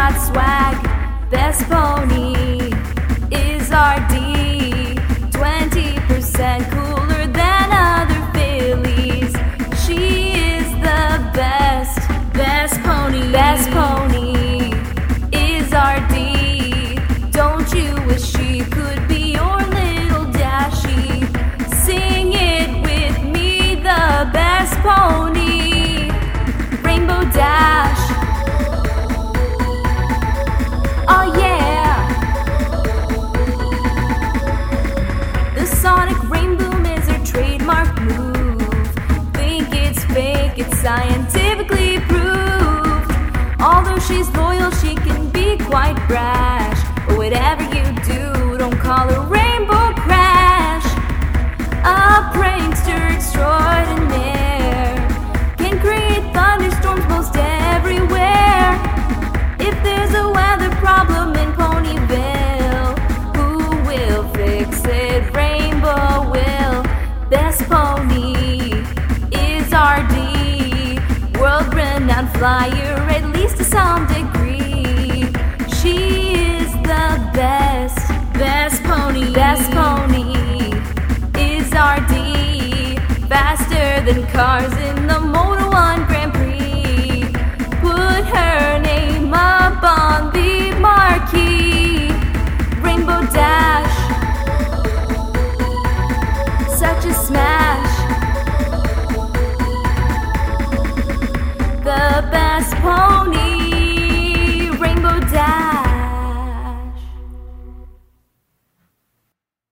got swag. Best pony is RD. 20% cooler than other fillies. She is the best. Best pony. Best pony is RD. Don't you wish she could be your little Dashie? Sing it with me, the best pony. Rainbow Dash. Oh yeah. The Sonic Rain Boom is her trademark move. Think it's fake, it's scientifically proved. Although she's loyal, she can be quite brash. But whatever you do, don't call her Rainbow Crash. A prankster extraordinaire, can create thunderstorms most everywhere. If there's a weather problem in Ponyville, who will fix it? Rainbow will. Best pony is RD. World-renowned flyer, at least to some degree. She is the best. Best pony. Best pony is RD. Faster than cars in the Moto 1 Grand Prix. Put her name up on the marquee. Rainbow Dash, such a smash. The best pony